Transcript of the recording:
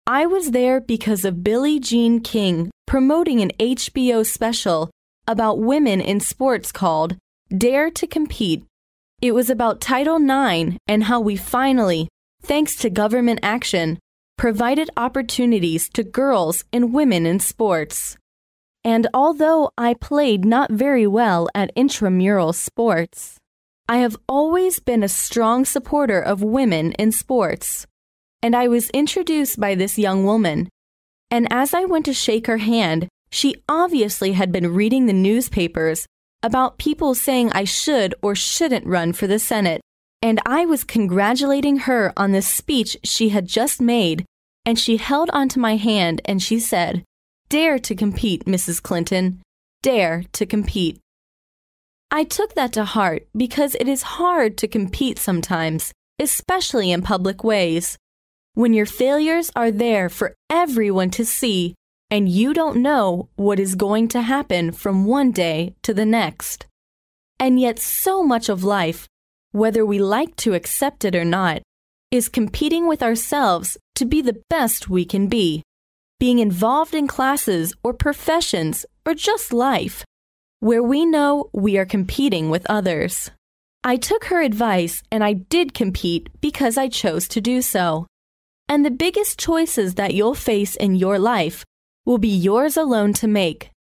I was there because of Billie Jean King promoting an HBO special about women in sports called Dare to Compete. It was about Title IX and how we finally, thanks to government action, provided opportunities to girls and women in sports. And although I played not very well at intramural sports, I have always been a strong supporter of women in sports. And I was introduced by this young woman. And as I went to shake her hand, she obviously had been reading the newspapers about people saying I should or shouldn't run for the Senate. And I was congratulating her on the speech she had just made, and she held onto my hand and she said, "Dare to compete, Mrs. Clinton. Dare to compete." I took that to heart because it is hard to compete sometimes, especially in public ways, when your failures are there for everyone to see and you don't know what is going to happen from one day to the next. And yet so much of life, whether we like to accept it or not, is competing with ourselves to be the best we can be, being involved in classes or professions or just life, where we know we are competing with others. I took her advice and I did compete because I chose to do so. And the biggest choices that you'll face in your life will be yours alone to make.